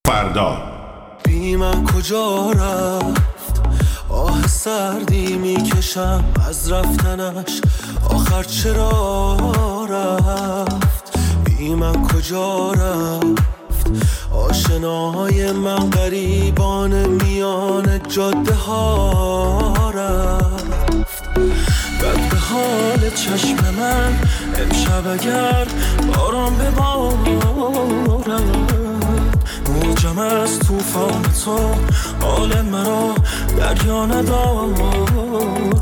فردا. بی من کجا رفت، آه سردی میکشم از رفتنش، آخر چرا رفت. بی من کجا رفت، آشناهای من غریبان میان جاده ها رفت. بد به حال چشم من امشب اگر باران ببارد، موجم از توفان تو حال مرا دریا ندارد،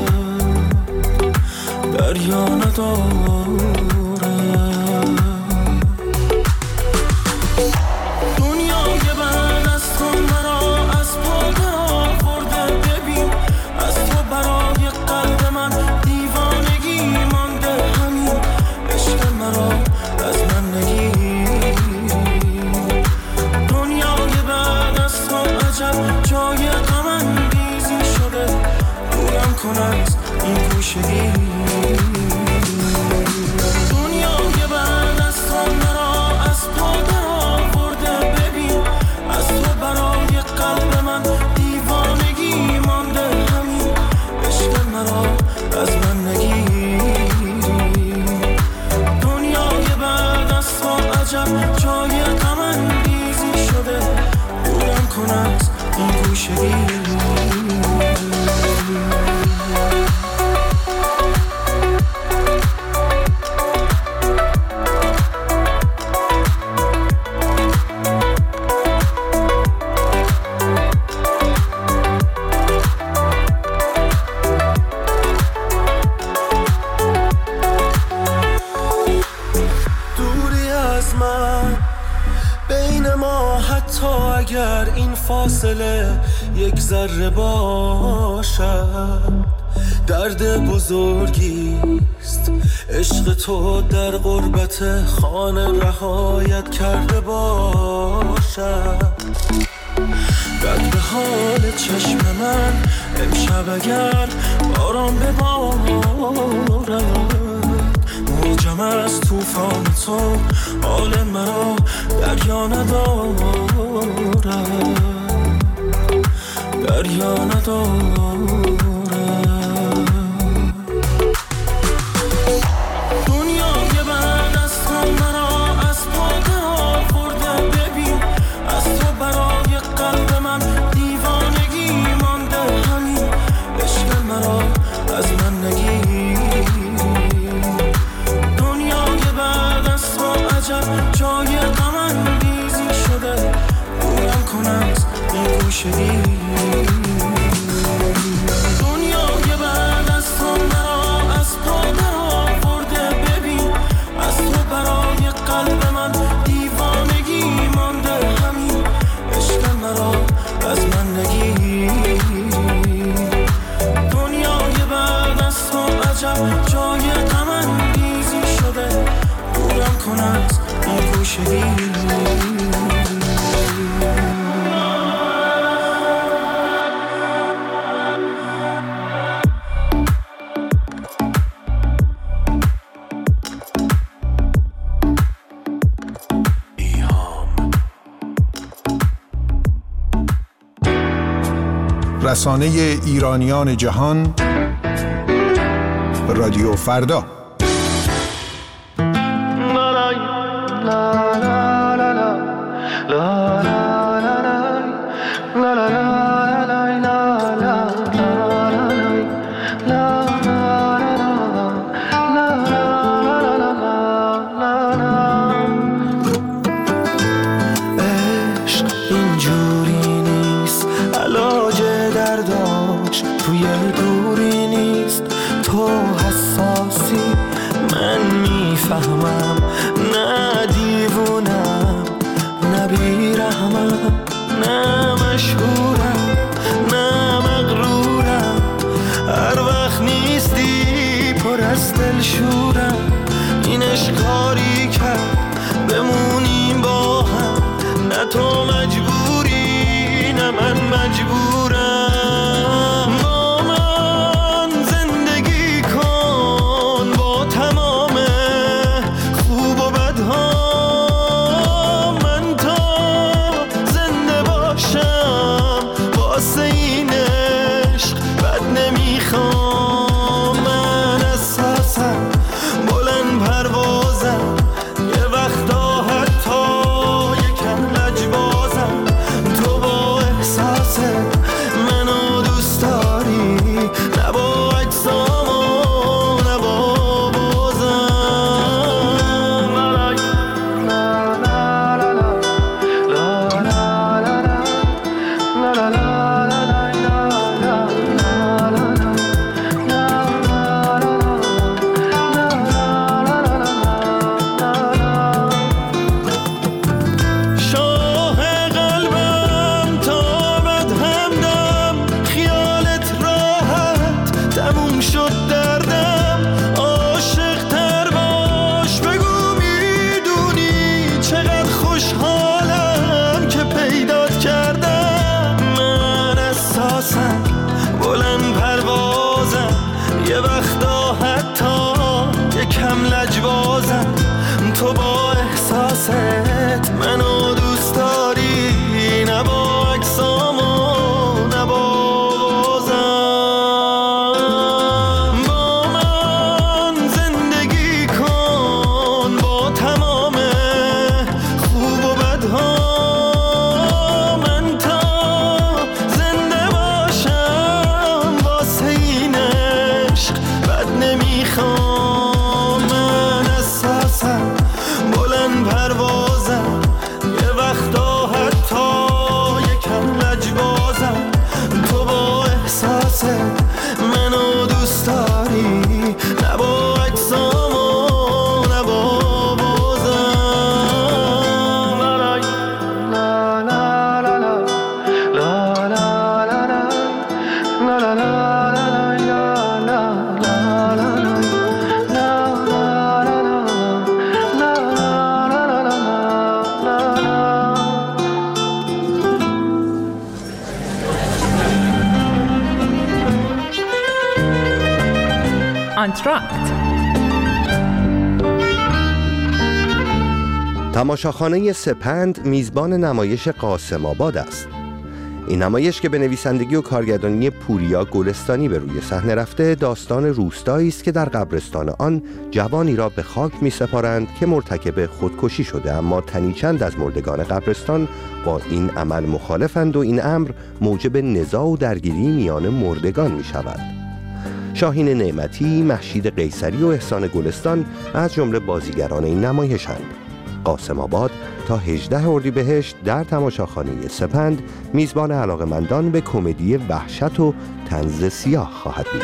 دریا ندارد. دنیای بعد از تو مرا از پا درآورده، ببین از تو برای قلب من دیوانگی مانده، همین عشق مرا از من نگیر. دنیای بعد از تو عجب جای غم انگیزی شده، دورم کن از این گوشگی. دنیای بعد از تو مرا از پا درآورده، ببین از تو برای قلب من دیوانگی مانده، همین عشق مرا از من نگیر. دنیای بعد از تو عجب جای غم انگیزی شده، دورم کن از این گوشگی. اگر این فاصله یک ذره باشد، درد بزرگیست عشق تو در غربت خانه رهایت کرده باشد. بد به حال چشم من امشب اگر باران ببارد، موجم از توفان تو حال مرا دریا ندارد، دریا ندارد. دنیای بعد از تو مرا از پا درآورده، ببین از تو برای قلب من دیوانگی مانده، همین عشق مرا از من نگیر. دنیای بعد از تو عجب جای غم انگیزی شده، دورم کن از این گوشگی. دنیای بعد از تو مرا از پا درآورده، ببین از تو برای قلب من دیوانگی مانده، همین عشق مرا از من نگیر. دنیای بعد از تو عجب جای غم انگیزی شده، دورم کن از این گوشگی. رسانه ایرانیان جهان، رادیو فردا. آنتراکت. تماشاخانه سپند میزبان نمایش قاسم آباد است. این نمایش که به نویسندگی و کارگردانی پوریا گلستانی به روی صحنه رفته، داستان روستایی است که در قبرستان آن جوانی را به خاک می سپارند که مرتکب خودکشی شده، اما تنی چند از مردگان قبرستان با این عمل مخالفند و این امر موجب نزاع و درگیری میان مردگان می شود. شاهین نعمتی، مهشید قیصری و احسان گلستان از جمله بازیگران این نمایشند. قاسم آباد تا 18 اردیبهشت در تماشاخانه سپند میزبان علاقه‌مندان به کمدی وحشت و طنز سیاه خواهد بود.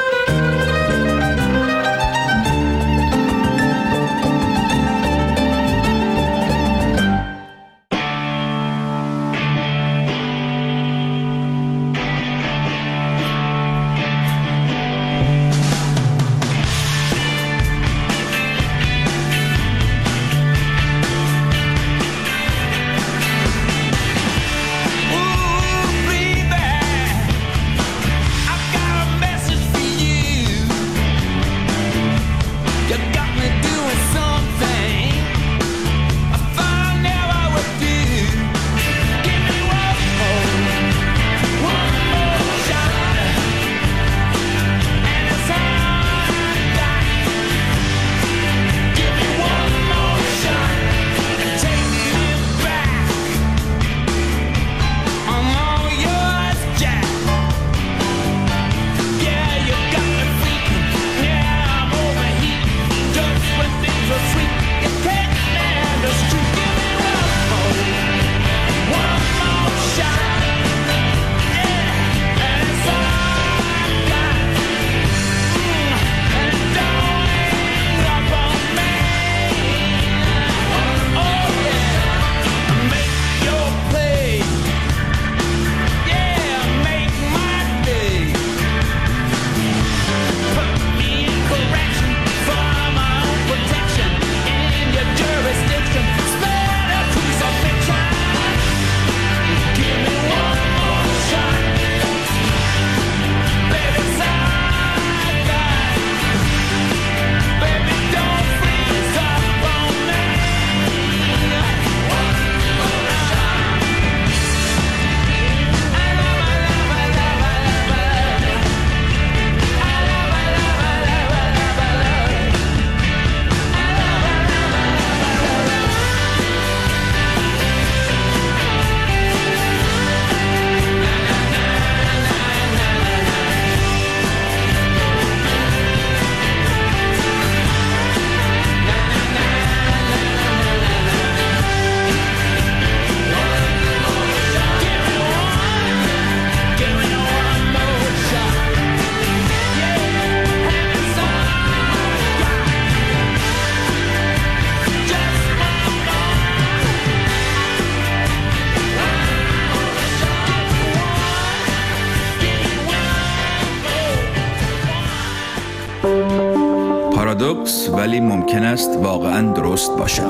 پارادوکس ولی ممکن است واقعاً درست باشد.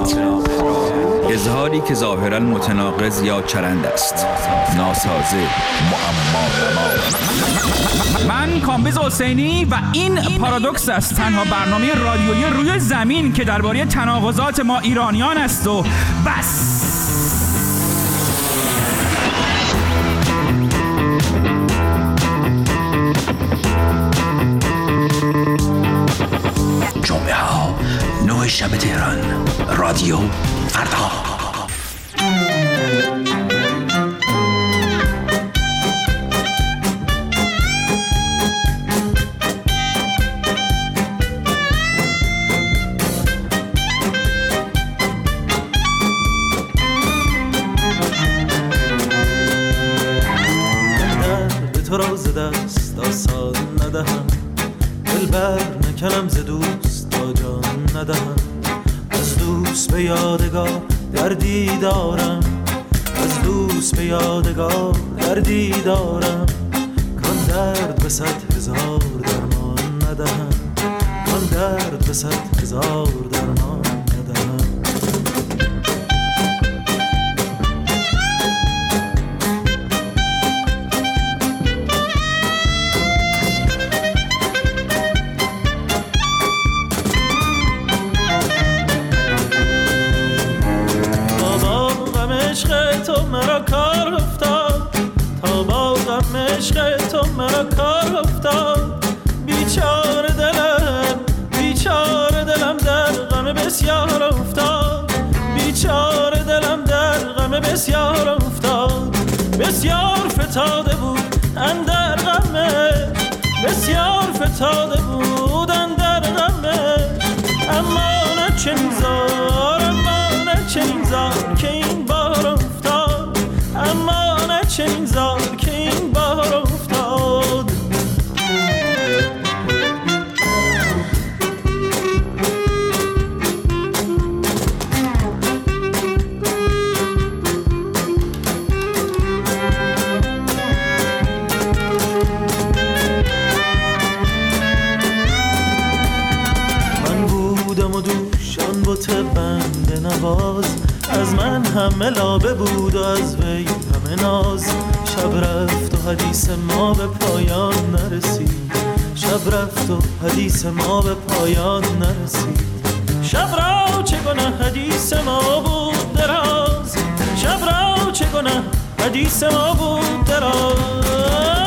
اظهاری که ظاهراً متناقض یا چرند است. ناسازه، معما. من کامبیز حسینی و این پارادوکس است، تنها برنامه رادیویی روی زمین که درباره تناقضات ما ایرانیان است و بس. جمعه ها 9 شب تهران، رادیو فردا. تو را ز دست آسان ندهم، دلبر نکنم ز دوست تا جان ندهم. از دوست به یادگار دردی دارم، از دوست به یادگار دردی دارم. کان درد به 100,000 درمان ندهم، کان درد به 100,000 درمان ندهم. تو مرا کار افتاد، تا با غم عشق تو مرا کار افتاد. بیچاره دلم در غم بسیار افتاد، بیچاره دلم در غم بسیار افتاد. بسیار فتاده بود اندر غمش، بسیار فتاده بود اندر غمش. اما نه چنین زار که این بار افتاد، اما نه چنین زار که این بار افتاد. بنده نواز از من همه لابه بود و از وی همه ناز. شب رفت و حدیث ما به پایان نرسید، شب رفت و حدیث ما به پایان نرسید. شب را چه گناه حدیث ما بود دراز، شب را چه گناه حدیث ما بود دراز.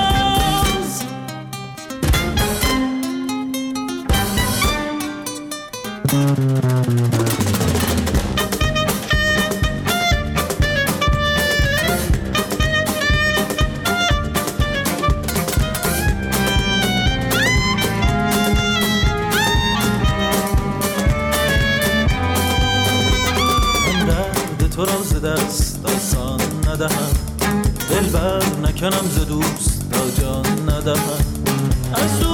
تو را ز دست آسان ندهم، دل بر نکنم ز دوست تا جان ندهم. از